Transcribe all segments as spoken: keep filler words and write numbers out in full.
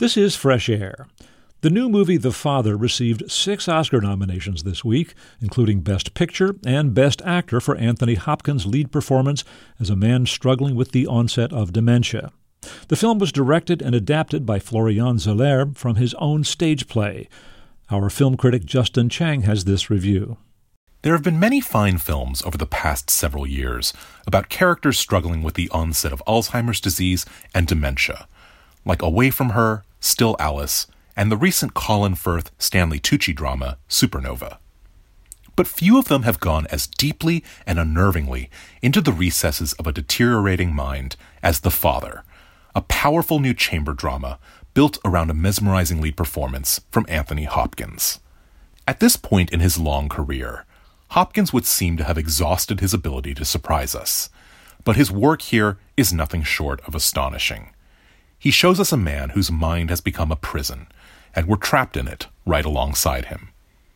This is Fresh Air. The new movie The Father received six Oscar nominations this week, including Best Picture and Best Actor for Anthony Hopkins' lead performance as a man struggling with the onset of dementia. The film was directed and adapted by Florian Zeller from his own stage play. Our film critic Justin Chang has this review. There have been many fine films over the past several years about characters struggling with the onset of Alzheimer's disease and dementia, like Away from Her, Still Alice, and the recent Colin Firth Stanley Tucci drama, Supernova. But few of them have gone as deeply and unnervingly into the recesses of a deteriorating mind as The Father, a powerful new chamber drama built around a mesmerizing lead performance from Anthony Hopkins. At this point in his long career, Hopkins would seem to have exhausted his ability to surprise us, but his work here is nothing short of astonishing. He shows us a man whose mind has become a prison, and we're trapped in it right alongside him.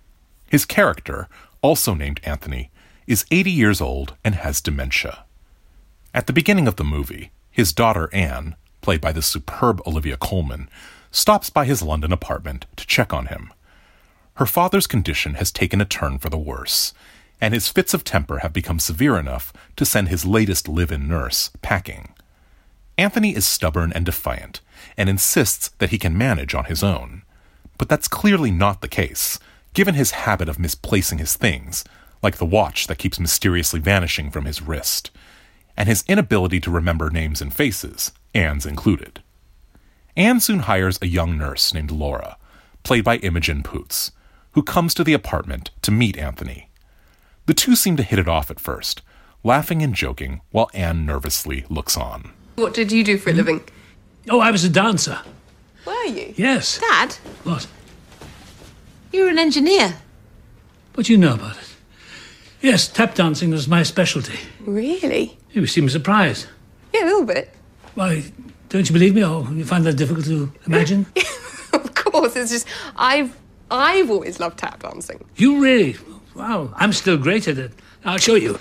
His character, also named Anthony, is eighty years old and has dementia. At the beginning of the movie, his daughter Anne, played by the superb Olivia Colman, stops by his London apartment to check on him. Her father's condition has taken a turn for the worse, and his fits of temper have become severe enough to send his latest live-in nurse packing. Anthony is stubborn and defiant, and insists that he can manage on his own. But that's clearly not the case, given his habit of misplacing his things, like the watch that keeps mysteriously vanishing from his wrist, and his inability to remember names and faces, Anne's included. Anne soon hires a young nurse named Laura, played by Imogen Poots, who comes to the apartment to meet Anthony. The two seem to hit it off at first, laughing and joking while Anne nervously looks on. What did you do for a living? Oh, I was a dancer. Were you? Yes. Dad? What? You're an engineer. What do you know about it? Yes, tap dancing was my specialty. Really? You seem surprised. Yeah, a little bit. Why, don't you believe me, or you find that difficult to imagine? Of course, it's just, I've, I've always loved tap dancing. You really? Wow, I'm still great at it. I'll show you.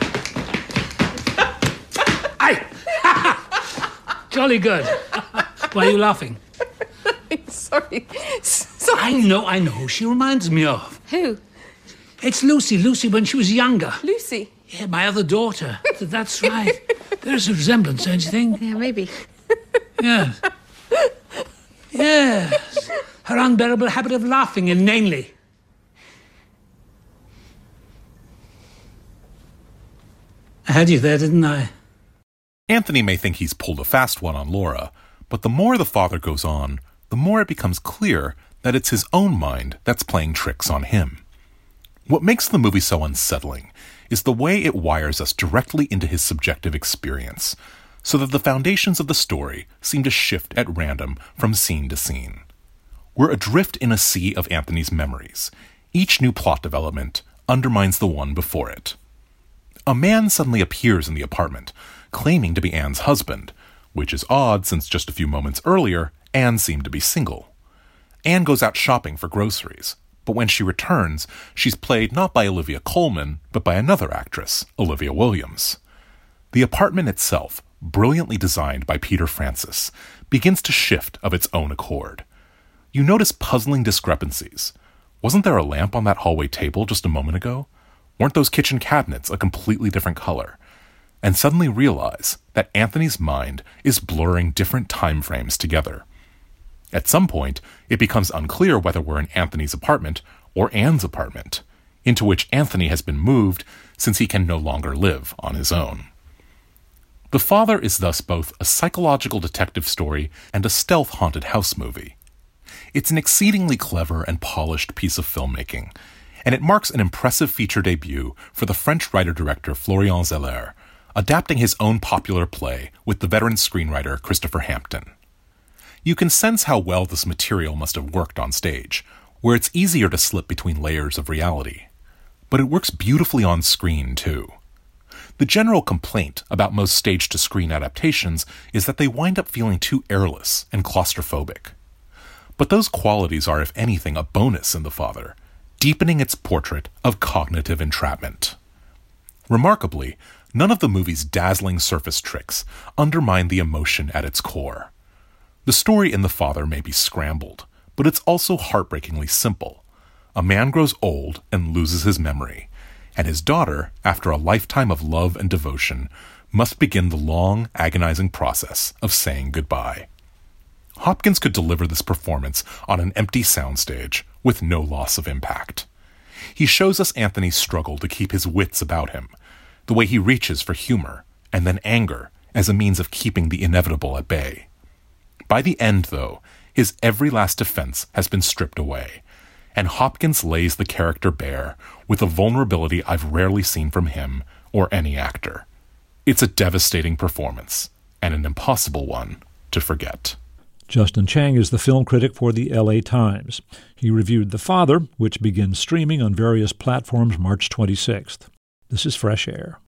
Aye! Jolly good. Why are you laughing? Sorry. Sorry. I know, I know who she reminds me of. Who? It's Lucy. Lucy when she was younger. Lucy? Yeah, my other daughter. That's right. There's a resemblance, don't you think? Yeah, maybe. Yes. Yes. Her unbearable habit of laughing inanely. I had you there, didn't I? Anthony may think he's pulled a fast one on Laura, but the more the father goes on, the more it becomes clear that it's his own mind that's playing tricks on him. What makes the movie so unsettling is the way it wires us directly into his subjective experience, so that the foundations of the story seem to shift at random from scene to scene. We're adrift in a sea of Anthony's memories. Each new plot development undermines the one before it. A man suddenly appears in the apartment, claiming to be Anne's husband, which is odd since just a few moments earlier, Anne seemed to be single. Anne goes out shopping for groceries, but when she returns, she's played not by Olivia Colman, but by another actress, Olivia Williams. The apartment itself, brilliantly designed by Peter Francis, begins to shift of its own accord. You notice puzzling discrepancies. Wasn't there a lamp on that hallway table just a moment ago? Weren't those kitchen cabinets a completely different color? And suddenly realize that Anthony's mind is blurring different time frames together. At some point, it becomes unclear whether we're in Anthony's apartment or Anne's apartment, into which Anthony has been moved since he can no longer live on his own. The Father is thus both a psychological detective story and a stealth-haunted house movie. It's an exceedingly clever and polished piece of filmmaking, and it marks an impressive feature debut for the French writer-director Florian Zeller, adapting his own popular play with the veteran screenwriter Christopher Hampton. You can sense how well this material must have worked on stage, where it's easier to slip between layers of reality. But it works beautifully on screen, too. The general complaint about most stage-to-screen adaptations is that they wind up feeling too airless and claustrophobic. But those qualities are, if anything, a bonus in The Father, deepening its portrait of cognitive entrapment. Remarkably, none of the movie's dazzling surface tricks undermine the emotion at its core. The story in The Father may be scrambled, but it's also heartbreakingly simple. A man grows old and loses his memory, and his daughter, after a lifetime of love and devotion, must begin the long, agonizing process of saying goodbye. Hopkins could deliver this performance on an empty soundstage with no loss of impact. He shows us Anthony's struggle to keep his wits about him, the way he reaches for humor, and then anger as a means of keeping the inevitable at bay. By the end, though, his every last defense has been stripped away, and Hopkins lays the character bare with a vulnerability I've rarely seen from him or any actor. It's a devastating performance, and an impossible one to forget. Justin Chang is the film critic for the L A Times. He reviewed The Father, which begins streaming on various platforms March twenty-sixth. This is Fresh Air.